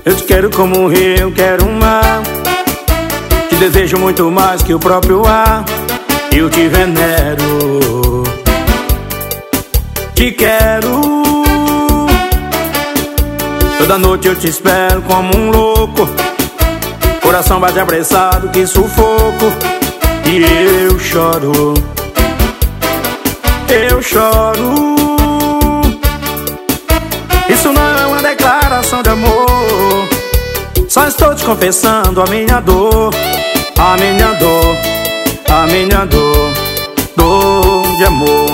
Eu te quero como um rio, eu quero um mar. Te desejo muito mais que o próprio ar. Eu te venero, te quero. Toda noite eu te espero como um louco. Coração bate apressado, que sufoco. E eu choro, eu choro. Isso não é uma declaração de amor. Só estou te confessando a minha dor. A minha dor, a minha dor, dor de amor.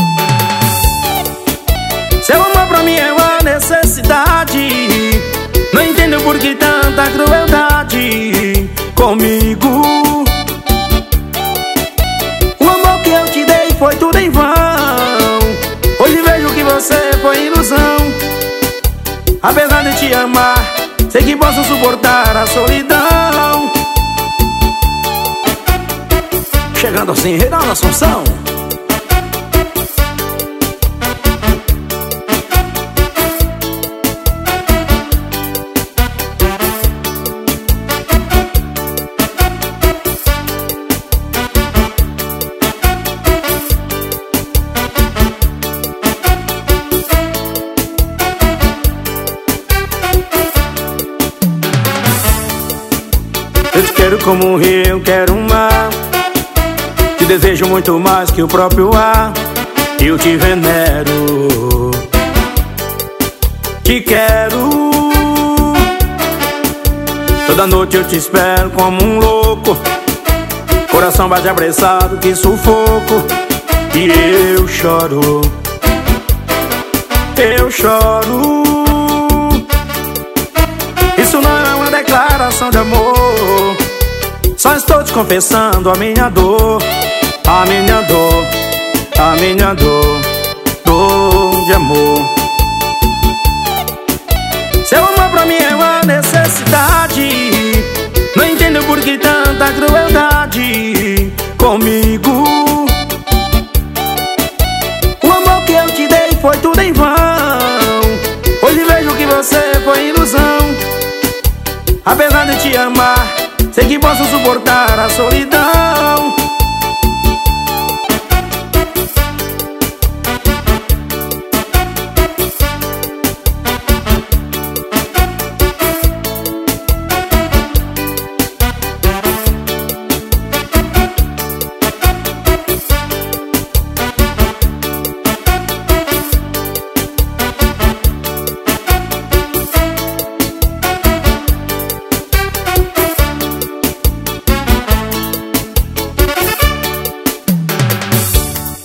Seu amor pra mim é uma necessidade. Não entendo por que tanta crueldade comigo. O amor que eu te dei foi tudo em vão. Hoje vejo que você foi ilusão. Apesar de te amar, sei que posso suportar a solidão. Chegando assim, Reinaldo Assunção. Eu te quero como um rio, eu quero um mar. Te desejo muito mais que o próprio ar. Eu te venero, te quero. Toda noite eu te espero como um louco. Coração bate apressado, que sufoco. E eu choro, eu choro. Isso não é uma declaração de amor. Só estou te confessando a minha dor. A minha dor, a minha dor, dor de amor. Seu amor pra mim é uma necessidade. Não entendo por que tanta crueldade comigo. O amor que eu te dei foi tudo em vão. Hoje vejo que você foi ilusão. Apesar de te amar, sei que posso suportar a solidão.